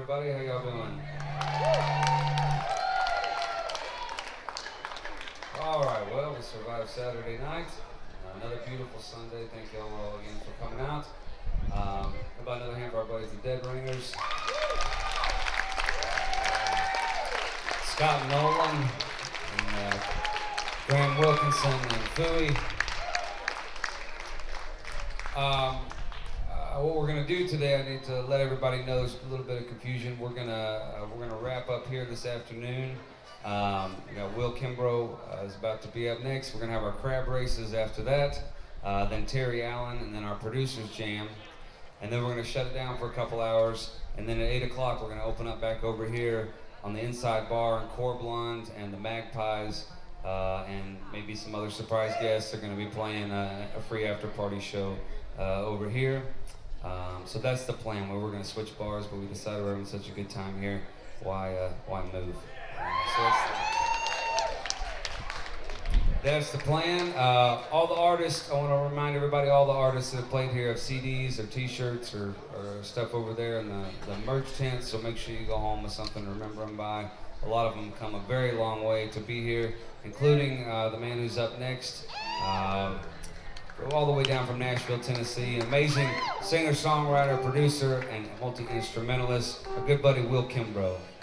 everybody. How y'all doing? All right, well, we survived Saturday night. Another beautiful Sunday. Thank y'all all again for coming out. How about another hand for our buddies, the Dead Ringers? Scott Nolan and Graham Wilkinson and Fooey. What we're going to do today, I need to let everybody know there's a little bit of confusion. We're gonna wrap up here this afternoon. Will Kimbrough is about to be up next. We're going to have our crab races after that. Then Terry Allen, and then our producers jam. And then we're going to shut it down for a couple hours. And then at 8 o'clock, we're going to open up back over here on the inside bar, and Corblund and the Magpies, and maybe some other surprise guests are going to be playing a free after party show over here. So that's the plan. We're going to switch bars, but we decided we're having such a good time here. Why move? So that's the plan. All the artists, I want to remind everybody, all the artists that have played here have CDs or t-shirts or stuff over there in the merch tent, so make sure you go home with something to remember them by. A lot of them come a very long way to be here, including the man who's up next, all the way down from Nashville, Tennessee, an amazing singer, songwriter, producer, and multi-instrumentalist, a good buddy, Will Kimbrough.